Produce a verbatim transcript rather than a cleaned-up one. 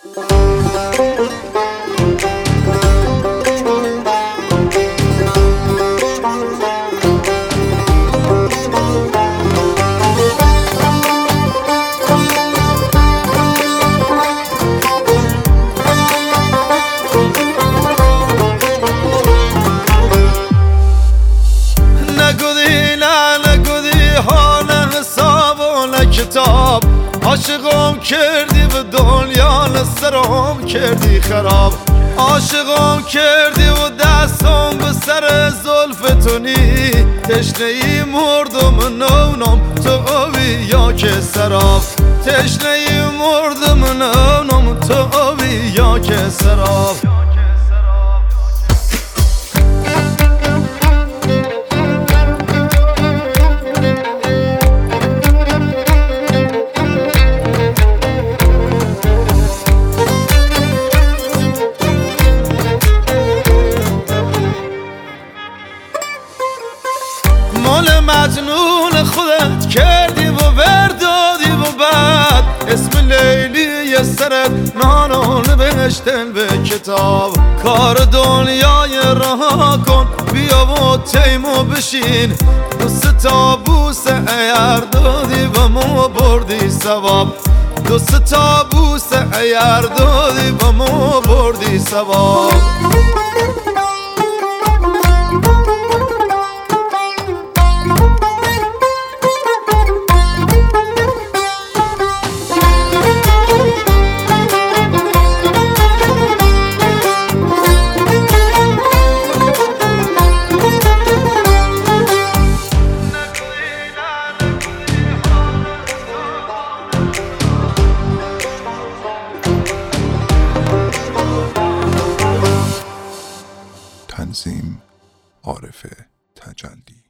کتاب عاشقم کردی و دنیا لسرم کردی خراب عاشقم کردی و دستم به سر زلف تو نی تشنه ای مردم نونم تو آبی یا که سراب تشنه ای مردم نونم تو آبی یا که سراب مال مجنون خودت کردی و بردادی و بعد اسم لیلی سرت نانو نوشتن به کتاب کار دنیای رها کن بیا و تیمو بشین دوست تا بوسه ایر دادی و مو بردی ثواب دوست تا بوسه ایر دادی و مو بردی ثواب تنظیم عارف تجلی